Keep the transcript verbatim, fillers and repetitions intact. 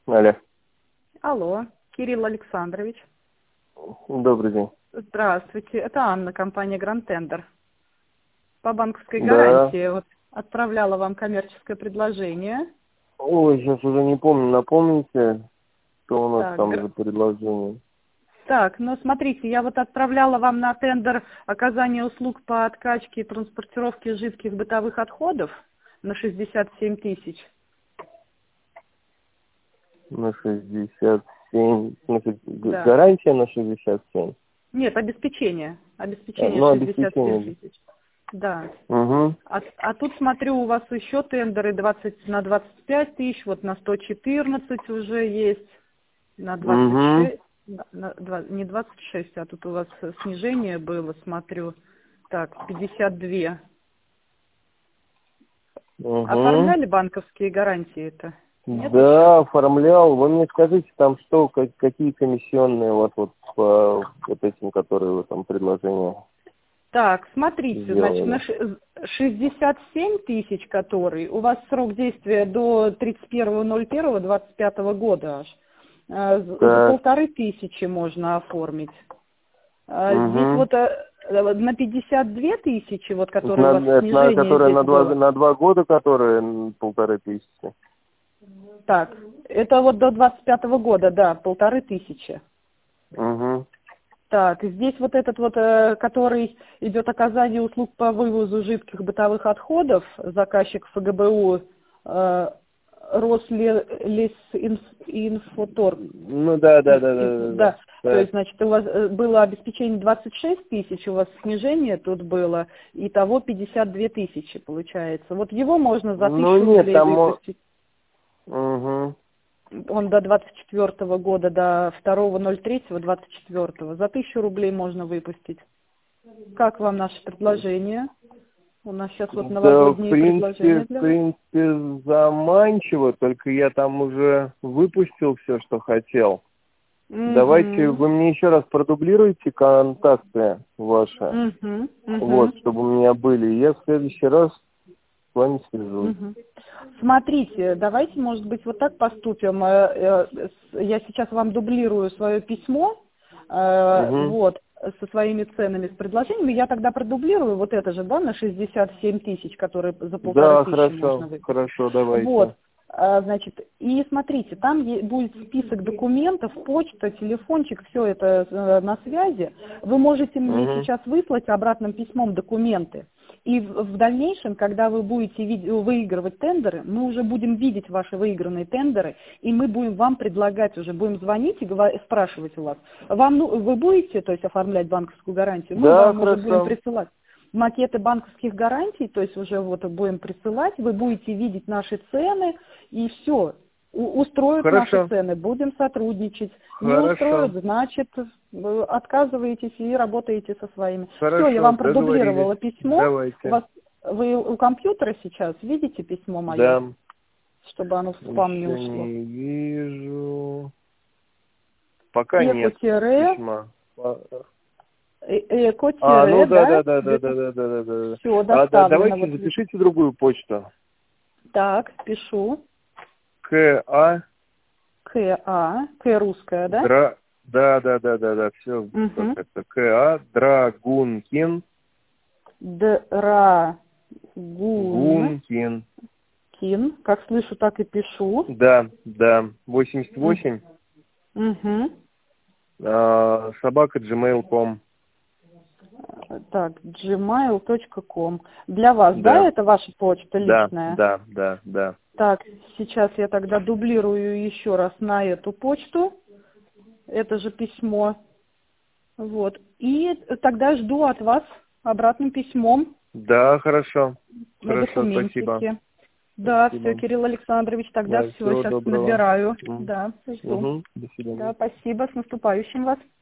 Алло. Алло, Кирилл Александрович. Добрый день. Здравствуйте. Это Анна, компания Grand Tender. По банковской Да. гарантии вот отправляла вам коммерческое предложение. Ой, сейчас уже не помню. Напомните, что у нас Так, там гр- за предложение. так, ну смотрите, я вот отправляла вам на тендер оказание услуг по откачке и транспортировке жидких бытовых отходов на шестьдесят семь тысяч. На шестьдесят семь. В смысле, г- Да. гарантия на шестьдесят семь? Нет, обеспечение. А, Обеспечение ну, шестьдесят семь обеспечение. тысяч. Да. Угу. А, а тут смотрю, у вас еще тендеры двадцать на двадцать пять тысяч, вот на сто четырнадцать уже есть, на двадцать Угу. шесть, на, на два- не двадцать шесть, а тут у вас снижение было, смотрю, так, пятьдесят два. Угу. Оформляли банковские гарантии это? Нет еще? Да, оформлял. Вы мне скажите, там что, как- какие комиссионные у вас вот по вот этим, которые вы там предложения Так, смотрите, значит, на сделали? ш- шестьдесят семь тысяч, который, у вас срок действия до тридцать первого ноль первого двадцать пятого года аж. Э, з- За Так. полторы тысячи можно оформить. А здесь Угу. вот э, э, на пятьдесят две тысячи, вот которые у На, вас это на, снижение которые здесь на два, было. на два года, которые м, полторы тысячи. Так, это вот до двадцать пятого года, да, полторы тысячи. Угу. Так, и здесь вот этот вот, э, который идет оказание услуг по вывозу жидких бытовых отходов, заказчик ФГБУ э, Рослесинфоторг. Ну да, да, И- да, и- да, да, да. Да, то Так. есть, значит, у вас э, было обеспечение двадцать шесть тысяч, у вас снижение тут было, и того пятьдесят две тысячи получается. Вот его можно за Ну тысячу нет, рублей там... мо- выпустить. Угу. Он до двадцать четвёртого года, до второго ноль третьего двадцать четвёртого. За тысячу рублей можно выпустить. Как вам наше предложение? У нас сейчас вот Да, в новогодние принципе, предложения в для вас. принципе, заманчиво, только я там уже выпустил все, что хотел. Давайте Угу. вы мне еще раз продублируйте контакты ваши, Угу. вот, Угу. чтобы у меня были. И я в следующий раз с вами свяжусь. Мгм. Смотрите, давайте, может быть, вот так поступим. Э, э, с- Я сейчас вам дублирую свое письмо, э, Угу. вот, со своими ценами, с предложениями. Я тогда продублирую вот это же, да, на шестьдесят семь тысяч, которые за полторы Да, тысячи можно хорошо, выпустить. хорошо, давайте. Вот. А, Значит, и смотрите, там е- будет список документов, почта, телефончик, все это э, на связи. Вы можете мне Угу. сейчас выслать обратным письмом документы. И в, в дальнейшем, когда вы будете вид- выигрывать тендеры, мы уже будем видеть ваши выигранные тендеры, и мы будем вам предлагать уже, будем звонить и говор- спрашивать у вас. Вам, ну, вы будете, то есть, оформлять банковскую гарантию? Мы Да, вам уже будем хорошо. присылать макеты банковских гарантий, то есть уже вот будем присылать, вы будете видеть наши цены, и все. Устроят наши Хорошо. цены, будем сотрудничать. Не устроят, Хорошо. значит, вы отказываетесь и работаете со своими. Все, я Хорошо, вам договорились. продублировала письмо. У Давайте. вас, вы у компьютера сейчас видите письмо мое, Да. чтобы оно в спам не Еще ушло. не вижу. Пока нет Эко-тире, письма. э- А, ну эко-тире, да, да, да, да, да, да, где-то да, да, да, да. все А, да, доставлено. давайте Вот ви- запишите другую почту. так, пишу. К А К А, К русская, да? Дра. Да, да, да, да, да, все как Угу. это. К А Драгункин. Драгун. Гункин. Кин. Как слышу, так и пишу. Да, да. восемьдесят восемь. Угу. а, собака джимейл точка ком. Так, джимейл точка ком. Для вас, да, Да. это ваша почта Да, личная? да, да, да. Так, сейчас я тогда дублирую еще раз на эту почту. Это же письмо. Вот. И тогда жду от вас обратным письмом Да, хорошо. на Хорошо, спасибо. документике. Да, все, Спасибо. Кирилл Александрович, тогда Да, все, всего сейчас доброго. набираю. М. Да, жду. Угу. До свидания. Да, спасибо, с наступающим вас.